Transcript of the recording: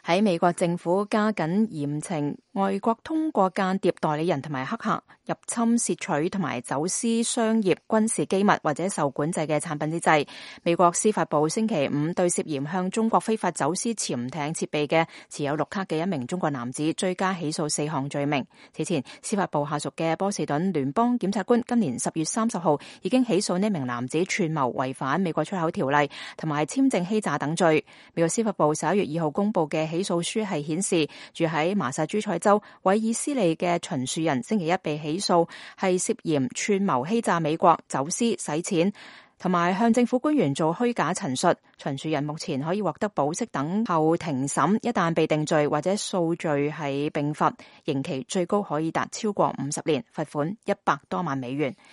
喺美國政府加緊嚴懲外國通過間諜代理人同埋黑客入侵竊取同埋走私商業軍事機密或者受管制嘅產品之際，美國司法部星期五對涉嫌向中國非法走私潛艇設備嘅持有綠卡嘅一名中國男子追加起訴4項罪名。此前，司法部下屬嘅波士頓聯邦檢察官今年10月30號已經起訴呢名男子串謀違反美國出口條例同埋簽證欺詐等罪。美國司法部11月2號公布嘅起訴書係顯示，住喺麻薩諸塞州韋爾斯利嘅秦樹人星期一被起訴，係涉嫌串謀欺詐美國、走私、洗錢同埋向政府官員做虛假陳述。秦樹人目前可以獲得保釋等候庭審，一旦被定罪或者數罪係併罰，刑期最高可以達超過50年，罰款100多萬美元。